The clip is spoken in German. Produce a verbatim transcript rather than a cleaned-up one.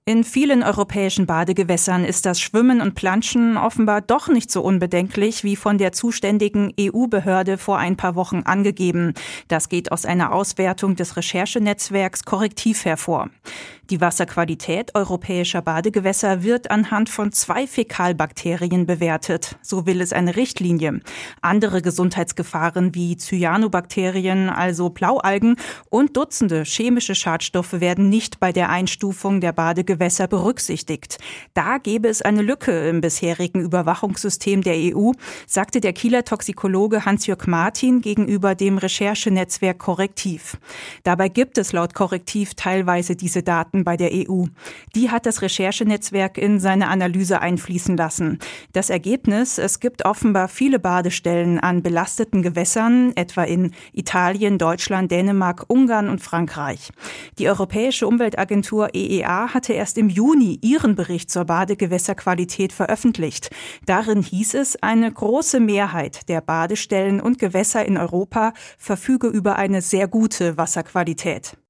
In vielen europäischen Badegewässern ist das Schwimmen und Planschen offenbar doch nicht so unbedenklich wie von der zuständigen E U-Behörde vor ein paar Wochen angegeben. Das geht aus einer Auswertung des Recherchenetzwerks Correctiv hervor. Die Wasserqualität europäischer Badegewässer wird anhand von zwei Fäkalbakterien bewertet. So will es eine Richtlinie. Andere Gesundheitsgefahren wie Cyanobakterien, also Blaualgen, und Dutzende chemische Schadstoffe werden nicht bei der Einstufung der Badegewässer berücksichtigt. Da gäbe es eine Lücke im bisherigen Überwachungssystem der E U, sagte der Kieler Toxikologe Hans-Jörg Martin gegenüber dem Recherchenetzwerk Correctiv. Dabei gibt es laut Correctiv teilweise diese Daten bei der E U. Die hat das Recherchenetzwerk in seine Analyse einfließen lassen. Das Ergebnis: Es gibt offenbar viele Badestellen an belasteten Gewässern, etwa in Italien, Deutschland, Dänemark, Ungarn und Frankreich. Die Europäische Umweltagentur E E A hatte erst im Juni ihren Bericht zur Badegewässerqualität veröffentlicht. Darin hieß es, eine große Mehrheit der Badestellen und Gewässer in Europa verfüge über eine sehr gute Wasserqualität.